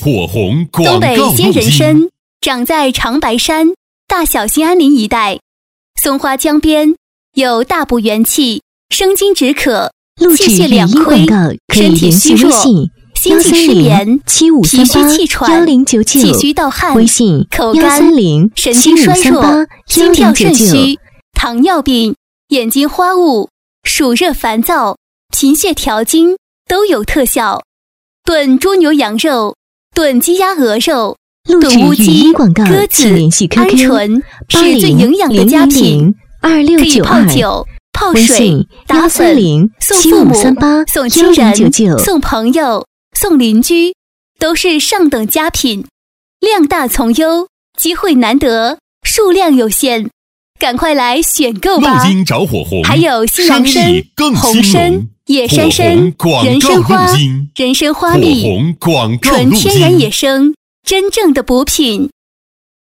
火红广东北告鲜人路径。 参长在长白山、大小兴安岭一带，松花江边，有大补元气、生津止渴、 录制气血语音两亏广告可以身体联系虚弱微信心悸失眠、 130-7538 脾虚气喘、 1099 气虚盗汗、 微信口干、神经衰弱、 130-7538 心跳肾 1099 虚、糖尿病、眼睛花雾、暑热烦躁、贫血调经都有特效。炖猪牛羊肉、炖鸡鸭鹅肉、 录制语炖乌鸡音广告鸽子请联系鹌 QQ 鹑是最营养的佳品，可以泡 8000-2692 酒、泡微水信、 打粉、送父母、 130-7538 送亲人、 1099 送朋友、送邻居，都是上等佳品，量大从优，机会难得，数量有限，赶快来选购吧！ 录音找火红， 还有西洋参生意、更红兴参隆、 野山参火红、广人告参花录音、 人参花火蜜， 红广告纯路天然野径。 生，真正的补品。